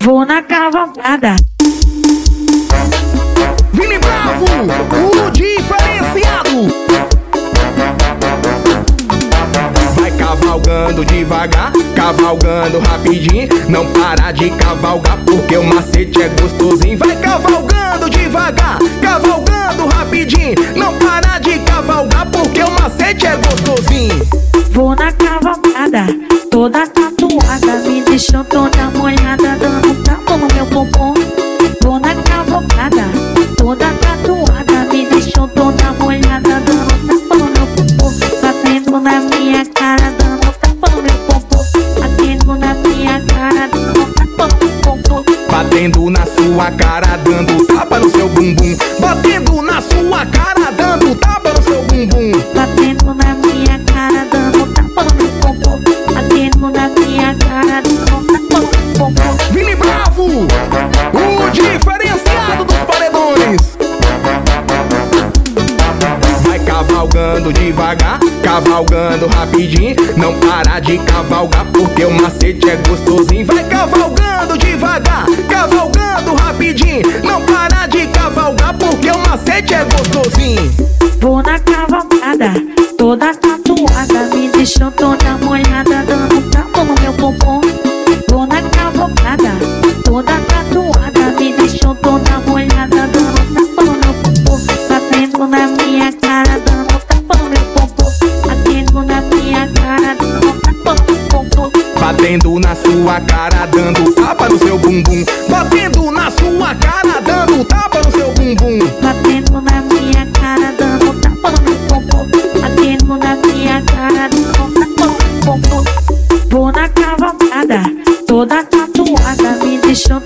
vou na cavalgada. Vini Bravo, o diferenciado. Vai cavalgando devagar, cavalgando rapidinho. Não para de cavalgar porque o macete é gostosinho. Vai cavalgando devagar, cavalgando rapidinho. Não para de cavalgar porque o macete é gostosinho. Vou na cavalgada, toda tatuada, me deixou toda molhada, dando tapa no meu pompom. Vou na cavalgada, toda tatuada, me deixou toda molhada, dando tapa no meu pompom. Batendo na minha cara, dando tapa no meu pompom. Batendo na minha cara, dando tapa no meu pompom. Batendo na sua cara, dando tapa no seu bumbum. Batendo na sua cara, dando tapa no seu bumbum. Batendo na minha cara, dando tapa no meu pompom. Batendo na minha cara, dando tapa no meu pompom. Vini Bravo, o diferenciado dos paredões. Vai cavalgando devagar, cavalgando rapidinho. Não para de cavalgar porque o macete é gostosinho. Vai cavalgando devagar, cavalgando rapidinho. Não para de cavalgar porque o macete é gostosinho. Vou na cavalgada, toda tatuada, me deixou toda molhada, dando tapa no meu pompom. Vou na cavalgada, toda tatuada, me deixou toda molhada, dando tapa no meu pompom. Batendo na minha cara, dando tapa no meu pompom. Batendo na minha cara, dando tapa no meu pompom. Batendo na sua cara, dando tapa no seu bumbum. Batendo na sua cara, dando tapa no seu bumbum. Batendo na minha cara, dando tapa no meu pompom. Batendo na minha cara, dando tapa no meu pompom. Vou na cavalgada, toda tatuada, me deixou